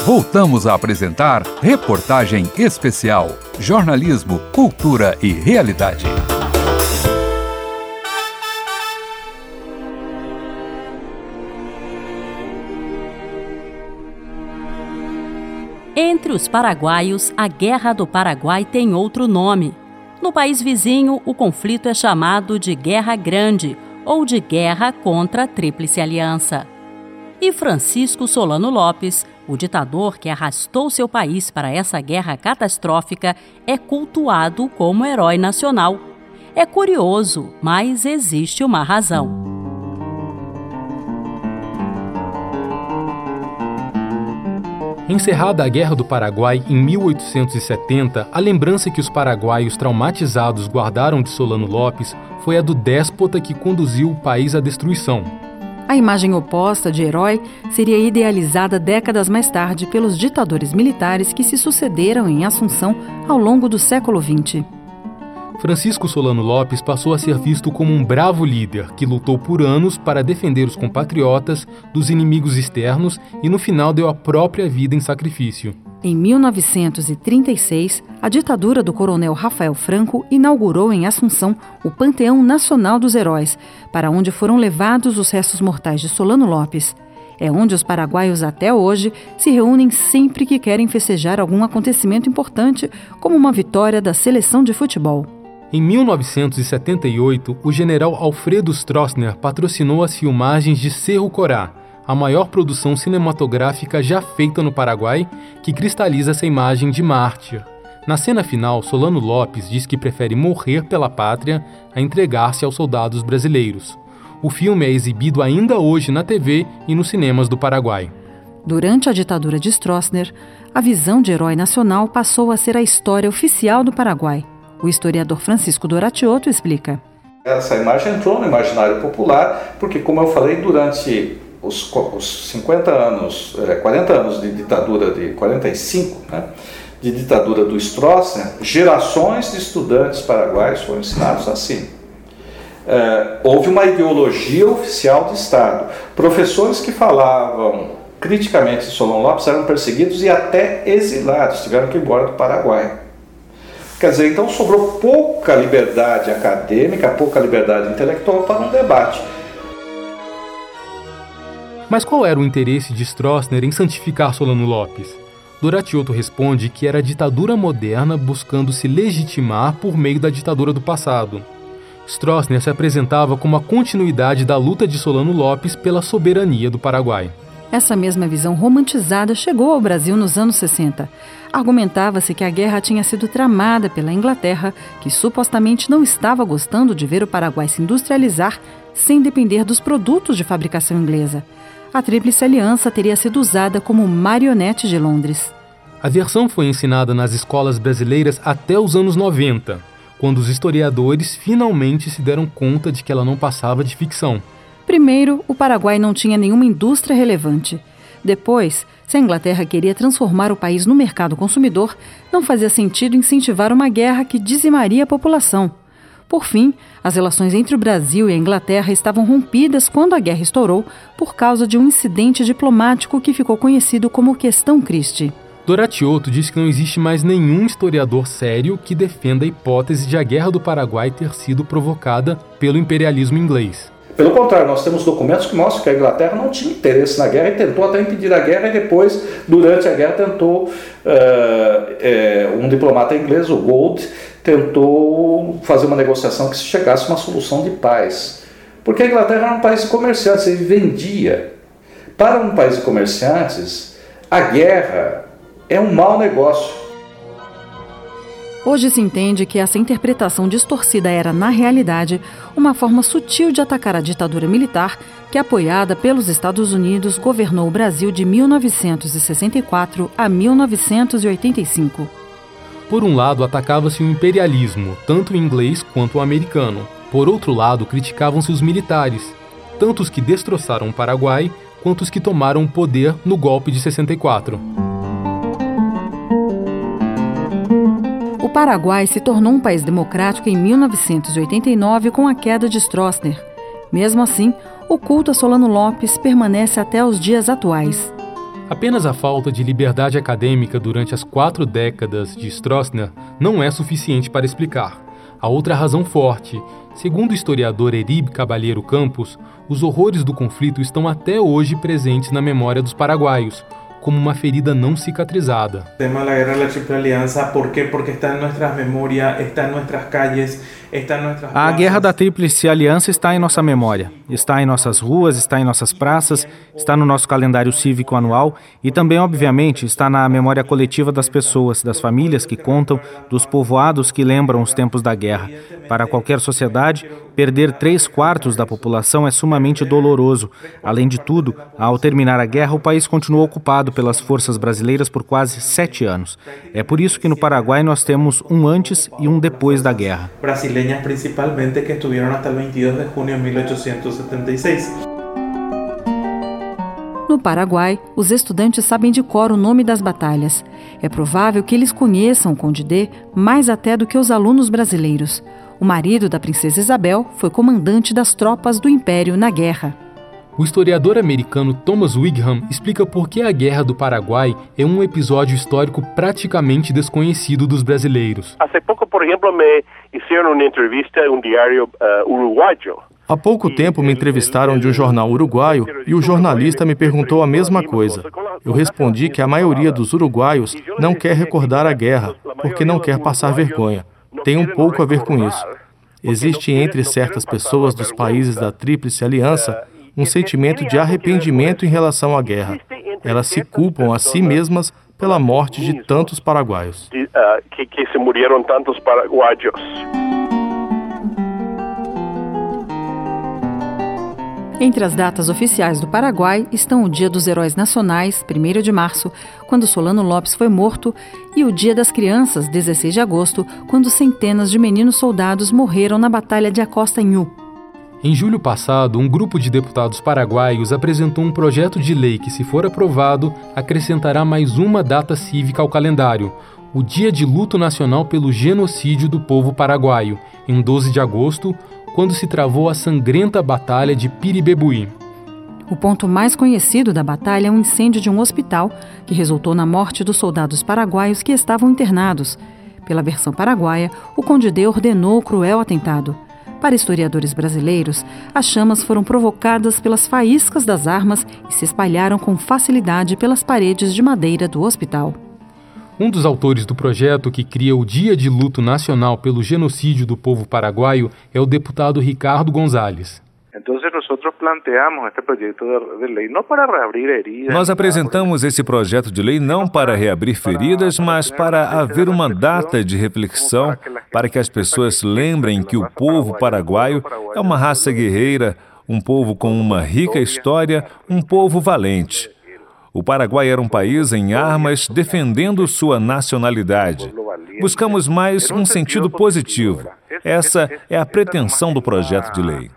Voltamos a apresentar Reportagem Especial. Jornalismo, cultura e realidade. Entre os paraguaios, a Guerra do Paraguai tem outro nome. No país vizinho, o conflito é chamado de Guerra Grande ou de Guerra contra a Tríplice Aliança. E Francisco Solano Lopes, o ditador que arrastou seu país para essa guerra catastrófica, é cultuado como herói nacional. É curioso, mas existe uma razão. Encerrada a Guerra do Paraguai em 1870, a lembrança que os paraguaios traumatizados guardaram de Solano Lopes foi a do déspota que conduziu o país à destruição. A imagem oposta de herói seria idealizada décadas mais tarde pelos ditadores militares que se sucederam em Assunção ao longo do século XX. Francisco Solano Lopes passou a ser visto como um bravo líder que lutou por anos para defender os compatriotas dos inimigos externos e no final deu a própria vida em sacrifício. Em 1936, a ditadura do coronel Rafael Franco inaugurou em Assunção o Panteão Nacional dos Heróis, para onde foram levados os restos mortais de Solano Lopes. É onde os paraguaios até hoje se reúnem sempre que querem festejar algum acontecimento importante, como uma vitória da seleção de futebol. Em 1978, o general Alfredo Stroessner patrocinou as filmagens de Cerro Corá, a maior produção cinematográfica já feita no Paraguai, que cristaliza essa imagem de mártir. Na cena final, Solano Lopes diz que prefere morrer pela pátria a entregar-se aos soldados brasileiros. O filme é exibido ainda hoje na TV e nos cinemas do Paraguai. Durante a ditadura de Stroessner, a visão de herói nacional passou a ser a história oficial do Paraguai. O historiador Francisco Doratioto explica. Essa imagem entrou no imaginário popular porque, como eu falei, durante os 40 anos de ditadura, de 45, de ditadura do Stroessner, gerações de estudantes paraguaios foram ensinados assim. Houve uma ideologia oficial de Estado. Professores que falavam criticamente de Solano Lopes eram perseguidos e até exilados, tiveram que ir embora do Paraguai. Quer dizer, então sobrou pouca liberdade acadêmica, pouca liberdade intelectual para um debate. Mas qual era o interesse de Stroessner em santificar Solano Lopes? Doratioto responde que era a ditadura moderna buscando se legitimar por meio da ditadura do passado. Stroessner se apresentava como a continuidade da luta de Solano Lopes pela soberania do Paraguai. Essa mesma visão romantizada chegou ao Brasil nos anos 60. Argumentava-se que a guerra tinha sido tramada pela Inglaterra, que supostamente não estava gostando de ver o Paraguai se industrializar sem depender dos produtos de fabricação inglesa. A Tríplice Aliança teria sido usada como marionete de Londres. A versão foi ensinada nas escolas brasileiras até os anos 90, quando os historiadores finalmente se deram conta de que ela não passava de ficção. Primeiro, o Paraguai não tinha nenhuma indústria relevante. Depois, se a Inglaterra queria transformar o país no mercado consumidor, não fazia sentido incentivar uma guerra que dizimaria a população. Por fim, as relações entre o Brasil e a Inglaterra estavam rompidas quando a guerra estourou por causa de um incidente diplomático que ficou conhecido como Questão Christie. Doratioto diz que não existe mais nenhum historiador sério que defenda a hipótese de a Guerra do Paraguai ter sido provocada pelo imperialismo inglês. Pelo contrário, nós temos documentos que mostram que a Inglaterra não tinha interesse na guerra e tentou até impedir a guerra, e depois, durante a guerra, tentou, um diplomata inglês, o Gould, tentou fazer uma negociação que se chegasse a uma solução de paz. Porque a Inglaterra era um país de comerciantes, ele vendia. Para um país de comerciantes, a guerra é um mau negócio. Hoje se entende que essa interpretação distorcida era, na realidade, uma forma sutil de atacar a ditadura militar que, apoiada pelos Estados Unidos, governou o Brasil de 1964 a 1985. Por um lado, atacava-se o imperialismo, tanto o inglês quanto o americano. Por outro lado, criticavam-se os militares, tanto os que destroçaram o Paraguai, quanto os que tomaram o poder no golpe de 64. O Paraguai se tornou um país democrático em 1989 com a queda de Stroessner. Mesmo assim, o culto a Solano Lopes permanece até os dias atuais. Apenas a falta de liberdade acadêmica durante as 4 décadas de Stroessner não é suficiente para explicar. Há outra razão forte. Segundo o historiador Eríbe Caballero Campos, os horrores do conflito estão até hoje presentes na memória dos paraguaios, como uma ferida não cicatrizada. O tema da guerra da Tríplice Aliança, por quê? Porque está em nossas memórias, está em nossas calles, está em nossas praças. A guerra da Tríplice Aliança está em nossa memória, está em nossas ruas, está em nossas praças, está no nosso calendário cívico anual e também, obviamente, está na memória coletiva das pessoas, das famílias que contam, dos povoados que lembram os tempos da guerra. Para qualquer sociedade, perder 3/4 da população é sumamente doloroso. Além de tudo, ao terminar a guerra, o país continuou ocupado pelas forças brasileiras por quase 7 anos. É por isso que no Paraguai nós temos um antes e um depois da guerra. Brasileñas principalmente que estuvieron hasta el 22 de junio de 1876. No Paraguai, os estudantes sabem de cor o nome das batalhas. É provável que eles conheçam o Conde D mais até do que os alunos brasileiros. O marido da princesa Isabel foi comandante das tropas do Império na guerra. O historiador americano Thomas Wigham explica por que a Guerra do Paraguai é um episódio histórico praticamente desconhecido dos brasileiros. Há pouco, por exemplo, me fizeram uma entrevista em um diário uruguaio. Há pouco tempo me entrevistaram de um jornal uruguaio e o jornalista me perguntou a mesma coisa. Eu respondi que a maioria dos uruguaios não quer recordar a guerra, porque não quer passar vergonha. Tem um pouco a ver com isso. Existe entre certas pessoas dos países da Tríplice Aliança um sentimento de arrependimento em relação à guerra. Elas se culpam a si mesmas pela morte de tantos paraguaios. Que se murieron tantos paraguaios. Entre as datas oficiais do Paraguai estão o Dia dos Heróis Nacionais, 1º de março, quando Solano Lopes foi morto, e o Dia das Crianças, 16 de agosto, quando centenas de meninos soldados morreram na Batalha de Acosta-Inhu. Em julho passado, um grupo de deputados paraguaios apresentou um projeto de lei que, se for aprovado, acrescentará mais uma data cívica ao calendário, o Dia de Luto Nacional pelo Genocídio do Povo Paraguaio, em 12 de agosto, quando se travou a sangrenta Batalha de Piribebuí. O ponto mais conhecido da batalha é um incêndio de um hospital que resultou na morte dos soldados paraguaios que estavam internados. Pela versão paraguaia, o Conde D ordenou o cruel atentado. Para historiadores brasileiros, as chamas foram provocadas pelas faíscas das armas e se espalharam com facilidade pelas paredes de madeira do hospital. Um dos autores do projeto que cria o Dia de Luto Nacional pelo Genocídio do Povo Paraguaio é o deputado Ricardo Gonzalez. Nós apresentamos esse projeto de lei não para reabrir feridas, mas para haver uma data de reflexão, para que as pessoas lembrem que o povo paraguaio é uma raça guerreira, um povo com uma rica história, um povo valente. O Paraguai era um país em armas defendendo sua nacionalidade. Buscamos mais um sentido positivo. Essa é a pretensão do projeto de lei.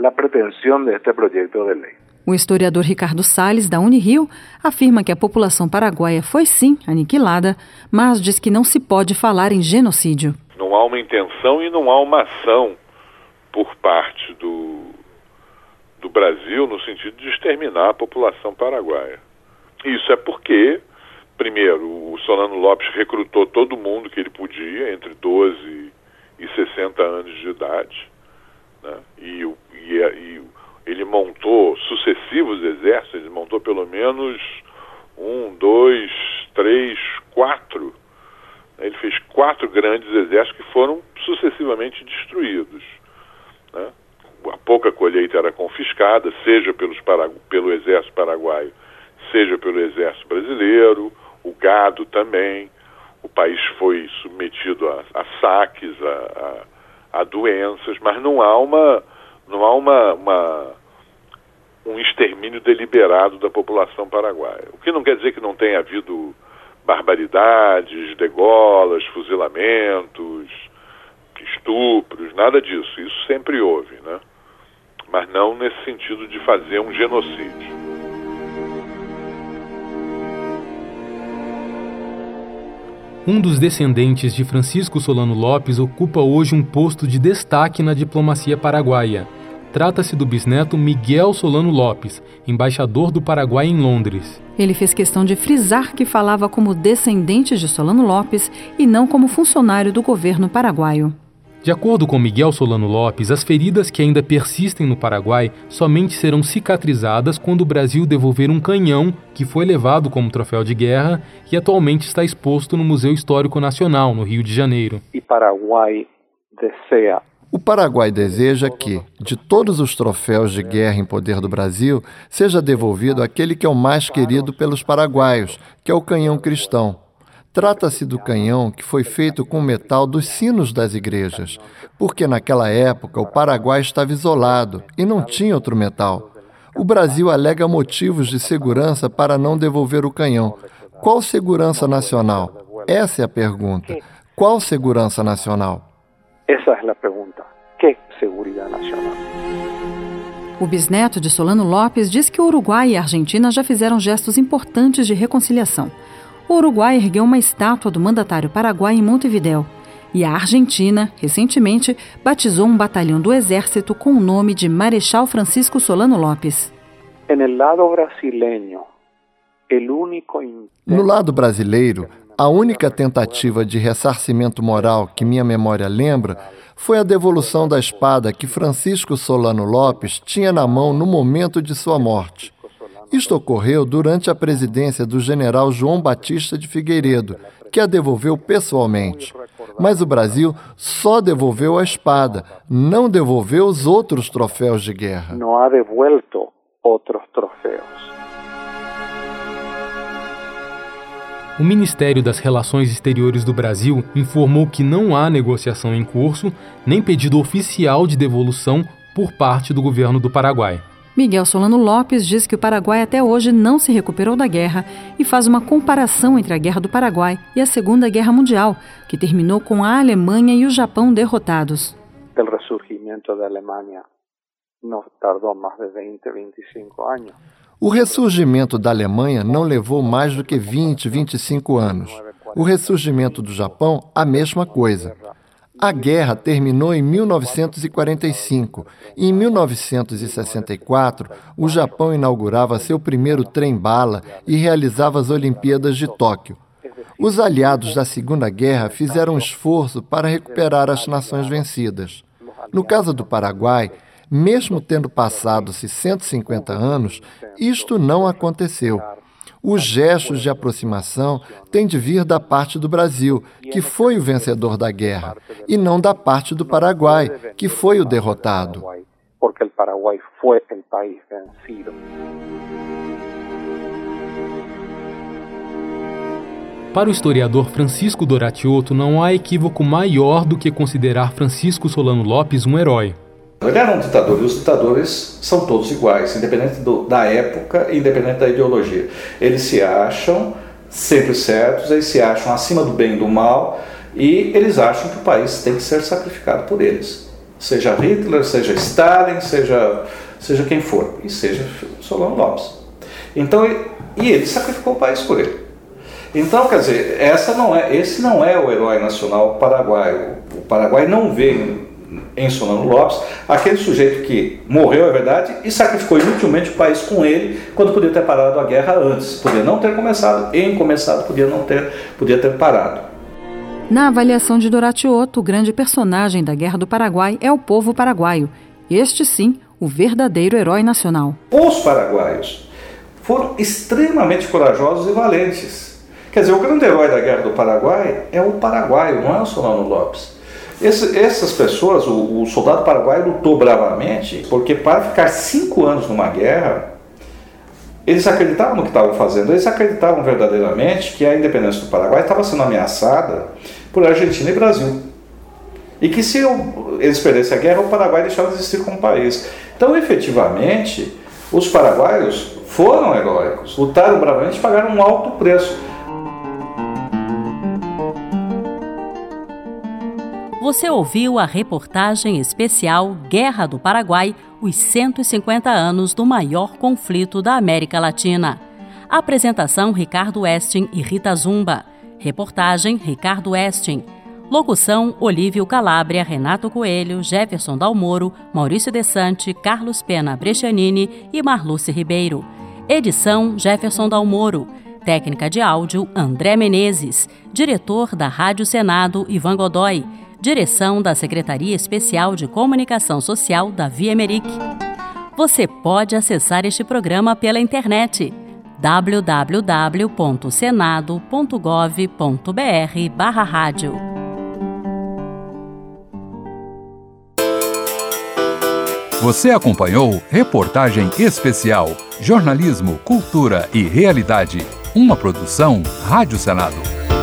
O historiador Ricardo Salles, da Unirio, afirma que a população paraguaia foi sim aniquilada, mas diz que não se pode falar em genocídio. Não há uma intenção e não há uma ação por parte do Brasil no sentido de exterminar a população paraguaia. Isso é porque, primeiro, o Solano Lopes recrutou todo mundo que ele podia, entre 12 e 60 anos de idade, né? E ele montou sucessivos exércitos, ele montou pelo menos 1, 2, 3, 4. Ele fez 4 grandes exércitos que foram sucessivamente destruídos, né? A pouca colheita era confiscada, seja pelo exército paraguaio, seja pelo exército brasileiro, o gado também. O país foi submetido a saques, a doenças, mas não há um extermínio deliberado da população paraguaia. O que não quer dizer que não tenha havido barbaridades, degolas, fuzilamentos, estupros, nada disso. Isso sempre houve, né? Mas não nesse sentido de fazer um genocídio. Um dos descendentes de Francisco Solano Lopes ocupa hoje um posto de destaque na diplomacia paraguaia. Trata-se do bisneto Miguel Solano Lopes, embaixador do Paraguai em Londres. Ele fez questão de frisar que falava como descendente de Solano Lopes e não como funcionário do governo paraguaio. De acordo com Miguel Solano Lopes, as feridas que ainda persistem no Paraguai somente serão cicatrizadas quando o Brasil devolver um canhão que foi levado como troféu de guerra e atualmente está exposto no Museu Histórico Nacional, no Rio de Janeiro. O Paraguai deseja que, de todos os troféus de guerra em poder do Brasil, seja devolvido aquele que é o mais querido pelos paraguaios, que é o canhão cristão. Trata-se do canhão que foi feito com metal dos sinos das igrejas, porque naquela época o Paraguai estava isolado e não tinha outro metal. O Brasil alega motivos de segurança para não devolver o canhão. Qual segurança nacional? Essa é a pergunta. Qual segurança nacional? Essa é a pergunta. Que segurança nacional? O bisneto de Solano Lopes diz que o Uruguai e a Argentina já fizeram gestos importantes de reconciliação. O Uruguai ergueu uma estátua do mandatário paraguaio em Montevidéu e a Argentina, recentemente, batizou um batalhão do Exército com o nome de Marechal Francisco Solano Lopes. No lado brasileiro, a única tentativa de ressarcimento moral que minha memória lembra foi a devolução da espada que Francisco Solano Lopes tinha na mão no momento de sua morte. Isto ocorreu durante a presidência do general João Batista de Figueiredo, que a devolveu pessoalmente. Mas o Brasil só devolveu a espada, não devolveu os outros troféus de guerra. Não ha devuelto outros troféus. O Ministério das Relações Exteriores do Brasil informou que não há negociação em curso, nem pedido oficial de devolução por parte do governo do Paraguai. Miguel Solano Lopes diz que o Paraguai até hoje não se recuperou da guerra e faz uma comparação entre a Guerra do Paraguai e a Segunda Guerra Mundial, que terminou com a Alemanha e o Japão derrotados. O ressurgimento da Alemanha não tardou mais de 20, 25 anos. O ressurgimento da Alemanha não levou mais do que 20, 25 anos. O ressurgimento do Japão, a mesma coisa. A guerra terminou em 1945 e em 1964 o Japão inaugurava seu primeiro trem-bala e realizava as Olimpíadas de Tóquio. Os aliados da Segunda Guerra fizeram um esforço para recuperar as nações vencidas. No caso do Paraguai, mesmo tendo passado-se 150 anos, isto não aconteceu. Os gestos de aproximação têm de vir da parte do Brasil, que foi o vencedor da guerra, e não da parte do Paraguai, que foi o derrotado. Porque o Paraguai foi o país vencido. Para o historiador Francisco Doratioto, não há equívoco maior do que considerar Francisco Solano Lopes um herói. Ele era um ditador e os ditadores são todos iguais, independente da época e independente da ideologia. Eles se acham sempre certos, eles se acham acima do bem e do mal e eles acham que o país tem que ser sacrificado por eles. Seja Hitler, seja Stalin, seja quem for, e seja Solano Lopes. Então, ele sacrificou o país por ele. Então, quer dizer, esse não é o herói nacional paraguaio. O Paraguai não vê em Solano Lopes aquele sujeito que morreu, é verdade, e sacrificou inutilmente o país com ele, quando podia ter parado a guerra antes. Podia não ter começado, podia ter parado. Na avaliação de Doratioto, o grande personagem da Guerra do Paraguai é o povo paraguaio. Este, sim, o verdadeiro herói nacional. Os paraguaios foram extremamente corajosos e valentes. Quer dizer, o grande herói da Guerra do Paraguai é o paraguaio, não é o Solano Lopes. Essas pessoas, o soldado paraguaio lutou bravamente, porque para ficar 5 anos numa guerra, eles acreditavam no que estavam fazendo, eles acreditavam verdadeiramente que a independência do Paraguai estava sendo ameaçada por Argentina e Brasil. E que se eles perdessem a guerra, o Paraguai deixava de existir como país. Então, efetivamente, os paraguaios foram heróicos, lutaram bravamente e pagaram um alto preço. Você ouviu a reportagem especial Guerra do Paraguai, os 150 anos do maior conflito da América Latina. Apresentação Ricardo Westin e Rita Zumba. Reportagem Ricardo Westin. Locução: Olívio Calabria, Renato Coelho, Jefferson Dalmoro, Maurício Desante, Carlos Pena Brescianini e Marluce Ribeiro. Edição: Jefferson Dalmoro. Técnica de áudio: André Menezes. Diretor da Rádio Senado, Ivan Godoy. Direção da Secretaria Especial de Comunicação Social, Davi Emerick. Você pode acessar este programa pela internet: www.senado.gov.br/rádio. Você acompanhou Reportagem Especial, Jornalismo, Cultura e Realidade, uma produção Rádio Senado.